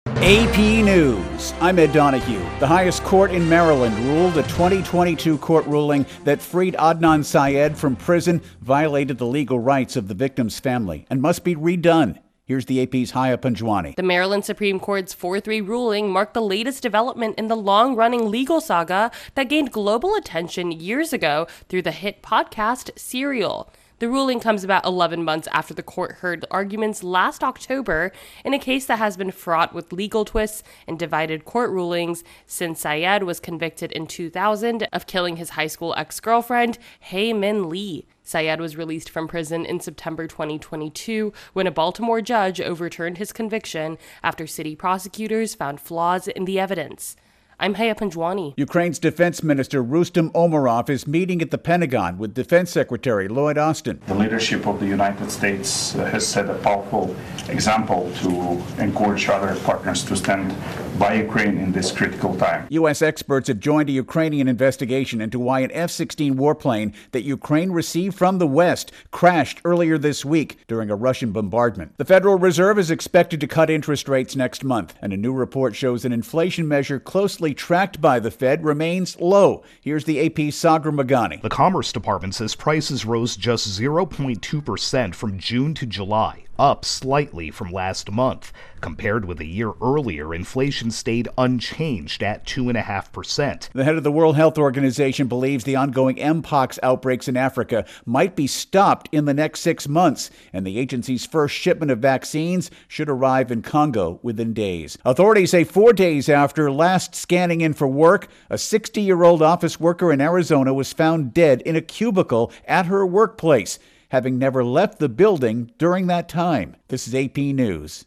AP News. I'm Ed Donahue. The highest court in Maryland ruled a 2022 court ruling that freed Adnan Syed from prison violated the legal rights of the victim's family and must be redone. Here's the AP's Haya Panjwani. The Maryland Supreme Court's 4-3 ruling marked the latest development in the long-running legal saga that gained global attention years ago through the hit podcast Serial. The ruling comes about 11 months after the court heard arguments last October in a case that has been fraught with legal twists and divided court rulings since Syed was convicted in 2000 of killing his high school ex-girlfriend, Hae Min Lee. Syed was released from prison in September 2022 when a Baltimore judge overturned his conviction after city prosecutors found flaws in the evidence. I'm Haya Panjwani. Ukraine's Defense Minister Rustem Umerov is meeting at the Pentagon with Defense Secretary Lloyd Austin. The leadership of the United States has set a powerful example to encourage other partners to stand by Ukraine in this critical time. U.S. experts have joined a Ukrainian investigation into why an F-16 warplane that Ukraine received from the West crashed earlier this week during a Russian bombardment. The Federal Reserve is expected to cut interest rates next month, and a new report shows an inflation measure closely tracked by the Fed remains low. Here's the AP's Sagar Magani. The Commerce Department says prices rose just 0.2% from June to July, up slightly from last month. Compared with a year earlier, inflation stayed unchanged at 2.5%. The head of the World Health Organization believes the ongoing Mpox outbreaks in Africa might be stopped in the next 6 months, and the agency's first shipment of vaccines should arrive in Congo within days. Authorities say 4 days after last scanning in for work, a 60-year-old office worker in Arizona was found dead in a cubicle at her workplace, having never left the building during that time. This is AP News.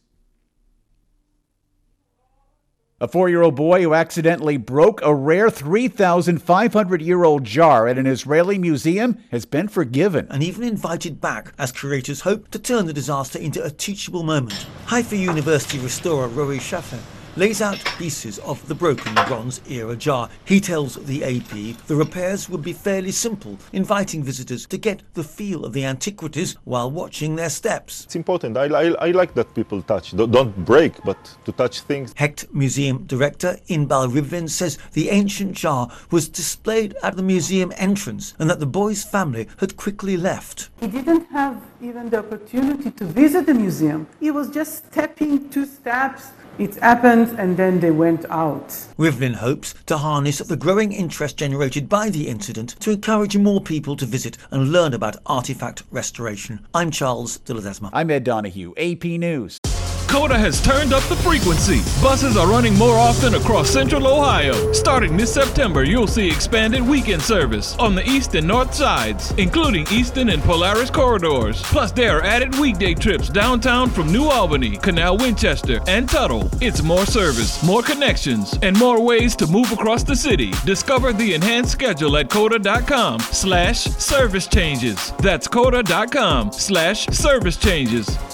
A 4-year-old boy who accidentally broke a rare 3,500-year-old jar at an Israeli museum has been forgiven. And even invited back as curators hope to turn the disaster into a teachable moment. Haifa University restorer Rory Shaffer lays out pieces of the broken Bronze-era jar. He tells the AP the repairs would be fairly simple, inviting visitors to get the feel of the antiquities while watching their steps. It's important. I like that people touch. Don't break, but to touch things. Hecht Museum Director Inbal Rivlin says the ancient jar was displayed at the museum entrance and that the boy's family had quickly left. He didn't have even the opportunity to visit the museum. He was just stepping 2 steps. It happened and then they went out. Rivlin hopes to harness the growing interest generated by the incident to encourage more people to visit and learn about artifact restoration. I'm Charles de Ledesma. I'm Ed Donahue, AP News. COTA has turned up the frequency. Buses are running more often across Central Ohio. Starting this September, you'll see expanded weekend service on the east and north sides, including Eastern and Polaris corridors. Plus, there are added weekday trips downtown from New Albany, Canal Winchester, and Tuttle. It's more service, more connections, and more ways to move across the city. Discover the enhanced schedule at COTA.com/service changes. That's COTA.com/service changes.